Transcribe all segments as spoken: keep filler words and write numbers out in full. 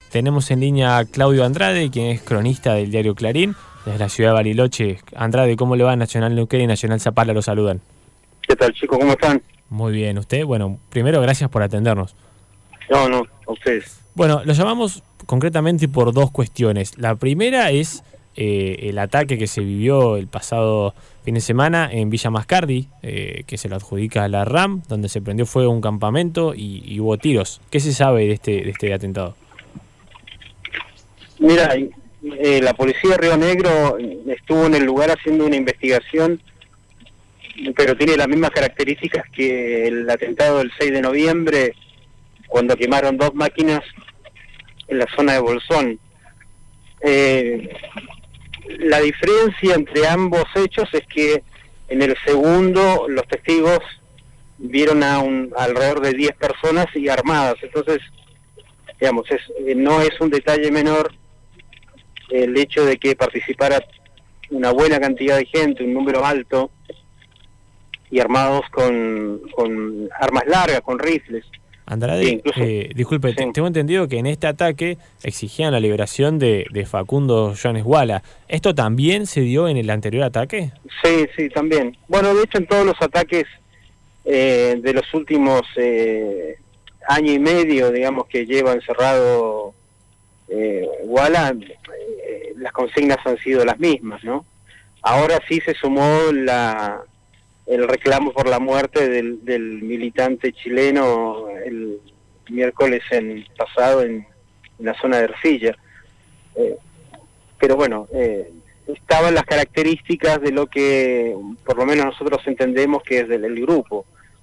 Tenemos en línea a Claudio Andrade, quien es cronista del diario Clarín, desde la ciudad de Bariloche. Andrade, ¿cómo le va? Nacional Neuquén y Nacional Zapala lo saludan. ¿Qué tal, chicos? ¿Cómo están? Muy bien, ¿usted? Bueno, primero, gracias por atendernos. No, no, a ustedes. Bueno, lo llamamos concretamente por dos cuestiones. La primera es eh, el ataque que se vivió el pasado fin de semana en Villa Mascardi, eh, que se lo adjudica a la RAM, donde se prendió fuego un campamento y, y hubo tiros. ¿Qué se sabe de este, de este atentado? Mira, eh, la policía de Río Negro estuvo en el lugar haciendo una investigación, pero tiene las mismas características que el atentado del seis de noviembre, cuando quemaron dos máquinas en la zona de Bolsón. Eh, la diferencia entre ambos hechos es que en el segundo los testigos vieron a un, alrededor de diez personas y armadas, entonces, digamos, es, no es un detalle menor el hecho de que participara una buena cantidad de gente, un número alto, y armados con, con armas largas, con rifles. Andrade, sí, incluso, eh, disculpe, sí. tengo entendido que en este ataque exigían la liberación de, de Facundo Jones Wala. ¿Esto también se dio en el anterior ataque? Sí, sí, también. Bueno, de hecho en todos los ataques eh, de los últimos eh, año y medio, digamos, que lleva encerrado eh, Wala, eh, las consignas han sido las mismas, ¿no? Ahora sí se sumó la... el reclamo por la muerte del, del militante chileno el miércoles en, pasado en, en la zona de Ercilla. Eh, pero bueno, eh, estaban las características de lo que por lo menos nosotros entendemos que es del, del grupo.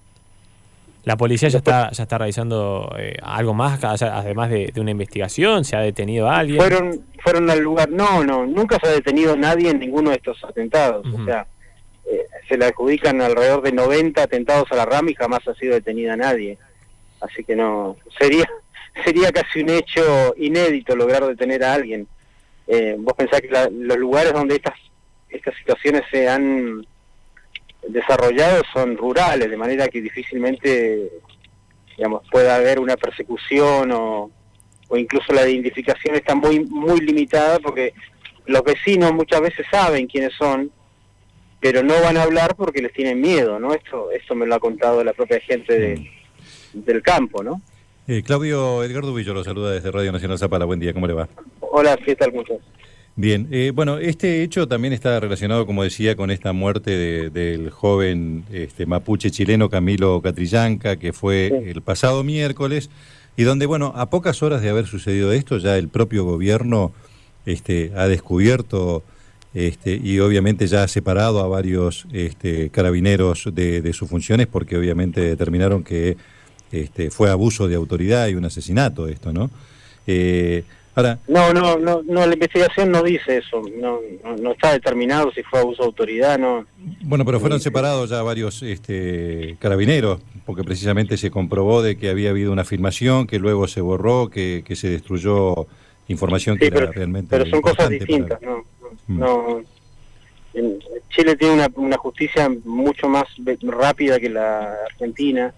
¿La policía ya está ya está realizando eh, algo más, además de, de una investigación? ¿Se ha detenido a alguien? Fueron, fueron al lugar, no, no, nunca se ha detenido a nadie en ninguno de estos atentados, uh-huh. O sea, Eh, se le adjudican alrededor de noventa atentados a la RAM y jamás ha sido detenida nadie, así que no, sería sería casi un hecho inédito lograr detener a alguien. Eh, vos pensás que la, los lugares donde estas estas situaciones se han desarrollado son rurales, de manera que difícilmente, digamos, pueda haber una persecución o, o incluso la identificación está muy muy limitada porque los vecinos muchas veces saben quiénes son, pero no van a hablar porque les tienen miedo, ¿no? Esto esto me lo ha contado la propia gente de, del campo, ¿no? Eh, Claudio, Edgardo Villo lo saluda desde Radio Nacional Zapala. Buen día, ¿cómo le va? Hola, ¿qué tal? ¿Cómo estás? Bien, eh, bueno, este hecho también está relacionado, como decía, con esta muerte de, del joven este, mapuche chileno Camilo Catrillanca, que fue sí. el pasado miércoles, y donde, bueno, a pocas horas de haber sucedido esto, ya el propio gobierno este, ha descubierto... Este, y obviamente ya ha separado a varios este, carabineros de, de sus funciones porque obviamente determinaron que este, fue abuso de autoridad y un asesinato esto, ¿no? Eh, ahora no, no, no, no, la investigación no dice eso, no, no, no está determinado si fue abuso de autoridad, no. Bueno, pero fueron separados ya varios este, carabineros porque precisamente se comprobó de que había habido una filmación que luego se borró, que, que se destruyó información sí, que pero, era realmente pero son cosas distintas, para... ¿no? No, en Chile tiene una, una justicia mucho más rápida que la Argentina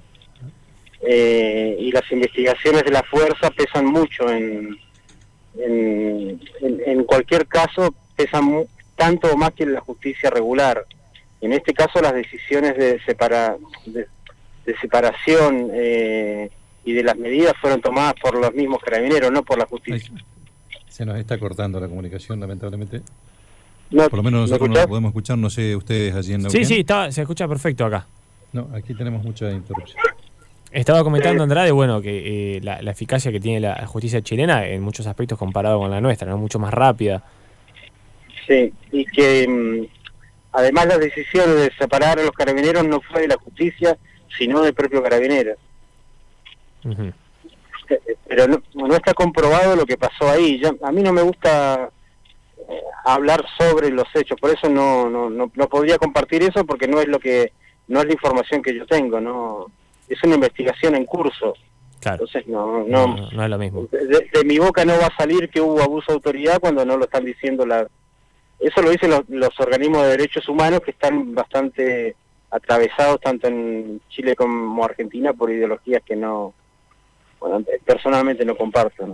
eh, y las investigaciones de la fuerza pesan mucho en en, en, en cualquier caso pesan mu tanto o más que la justicia regular. En este caso las decisiones de, separa, de, de separación eh, y de las medidas fueron tomadas por los mismos carabineros, no por la justicia. Ay, se nos está cortando la comunicación, lamentablemente. No, por lo menos nosotros no lo podemos escuchar, no sé ustedes allí en Neuquén. Sí, sí, está, se escucha perfecto acá. No, aquí tenemos mucha interrupción. Estaba comentando Andrade, bueno, que eh, la, la eficacia que tiene la justicia chilena en muchos aspectos comparado con la nuestra, ¿no? Mucho más rápida. Sí, y que um, además las decisiones de separar a los carabineros no fue de la justicia, sino del propio carabinero. Uh-huh. Pero no, no está comprobado lo que pasó ahí. Yo, a mí no me gusta eh, hablar sobre los hechos, por eso no, no no no podría compartir eso porque no es lo que no es la información que yo tengo, no es una investigación en curso. Claro. Entonces no no, no no es lo mismo. De, de mi boca no va a salir que hubo abuso de autoridad cuando no lo están diciendo la. Eso lo dicen los, los organismos de derechos humanos que están bastante atravesados tanto en Chile como Argentina por ideologías que no, bueno, personalmente no comparto, ¿no?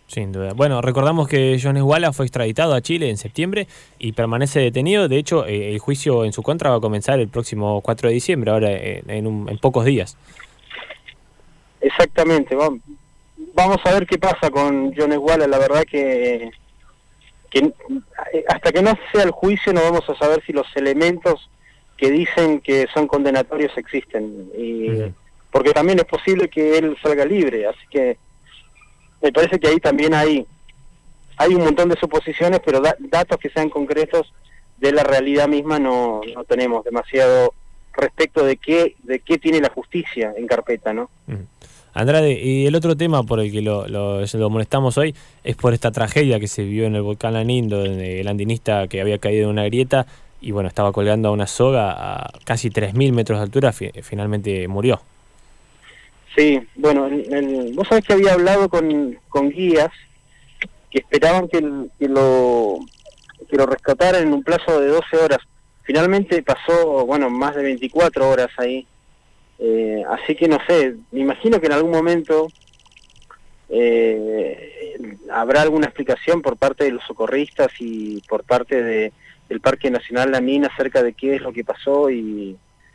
Sin duda. Bueno, recordamos que Jones Walla fue extraditado a Chile en septiembre y permanece detenido. De hecho, eh, el juicio en su contra va a comenzar el próximo cuatro de diciembre, ahora eh, en, un, en pocos días. Exactamente. Vamos, vamos a ver qué pasa con Jones Walla. La verdad que, que hasta que no sea el juicio no vamos a saber si los elementos que dicen que son condenatorios existen. Y, uh-huh. Porque también es posible que él salga libre, así que me parece que ahí también hay hay un montón de suposiciones, pero da, datos que sean concretos de la realidad misma no, no tenemos demasiado respecto de qué de qué tiene la justicia en carpeta, ¿no? Uh-huh. Andrade, y el otro tema por el que lo, lo, lo molestamos hoy es por esta tragedia que se vivió en el volcán Lanín, donde el andinista que había caído en una grieta y bueno, estaba colgando a una soga a casi tres mil metros de altura, fi- finalmente murió. Sí, bueno, el, el, vos sabés que había hablado con, con guías que esperaban que, el, que, lo, que lo rescataran en un plazo de doce horas. Finalmente pasó, bueno, más de veinticuatro horas ahí. Eh, así que no sé, me imagino que en algún momento eh, habrá alguna explicación por parte de los socorristas y por parte de, del Parque Nacional Lanín acerca de qué es lo que pasó y,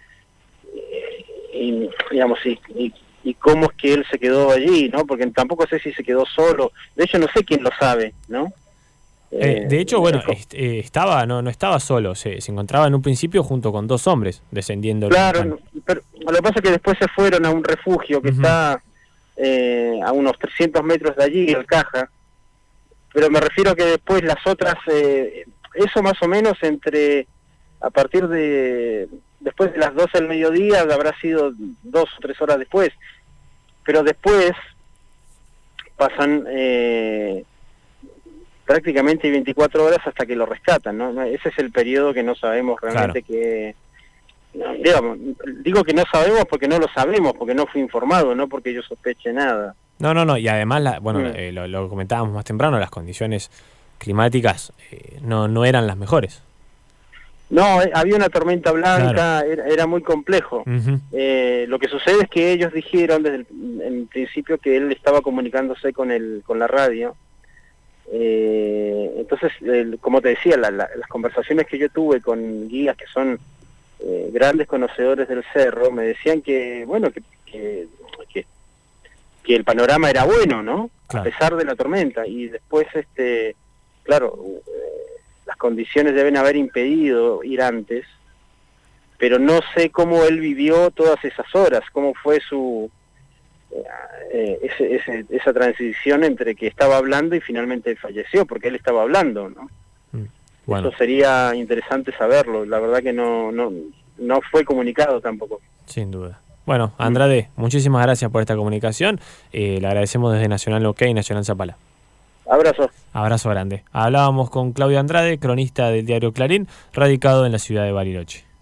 y, y digamos, y, y y cómo es que él se quedó allí, ¿no? Porque tampoco sé si se quedó solo. De hecho, no sé quién lo sabe, ¿no? Eh, eh, de hecho, bueno, est- eh, estaba no no estaba solo, se, se encontraba en un principio junto con dos hombres descendiendo. Claro, no, pero lo que pasa es que después se fueron a un refugio que uh-huh. está eh, a unos trescientos metros de allí, el Caja, pero me refiero a que después las otras, eh, eso más o menos entre, a partir de... después de las doce del mediodía, habrá sido dos o tres horas después, pero después pasan eh, prácticamente veinticuatro horas hasta que lo rescatan, ¿no? Ese es el periodo que no sabemos realmente. Claro. que no, digamos, digo que no sabemos porque no lo sabemos, porque no fui informado, no porque yo sospeche nada. No, no, no, y además, la, bueno, mm. eh, lo, lo comentábamos más temprano, las condiciones climáticas eh, no, no eran las mejores. No, eh, había una tormenta blanca, claro. era, era muy complejo. Uh-huh. Eh, lo que sucede es que ellos dijeron desde el en principio que él estaba comunicándose con el con la radio. Eh, entonces, el, como te decía, la, la, las conversaciones que yo tuve con guías que son eh, grandes conocedores del cerro, me decían que, bueno, que, que, que, que el panorama era bueno, ¿no? Claro. A pesar de la tormenta. Y después, este, claro... Eh, las condiciones deben haber impedido ir antes, pero no sé cómo él vivió todas esas horas, cómo fue su eh, ese, ese, esa transición entre que estaba hablando y finalmente falleció, porque él estaba hablando, ¿no? Mm, bueno. Eso sería interesante saberlo, la verdad que no, no, no fue comunicado tampoco. Sin duda. Bueno, Andrade, mm. muchísimas gracias por esta comunicación, eh, le agradecemos desde Nacional OK y Nacional Zapala. Abrazo. Abrazo grande. Hablábamos con Claudio Andrade, cronista del diario Clarín, radicado en la ciudad de Bariloche.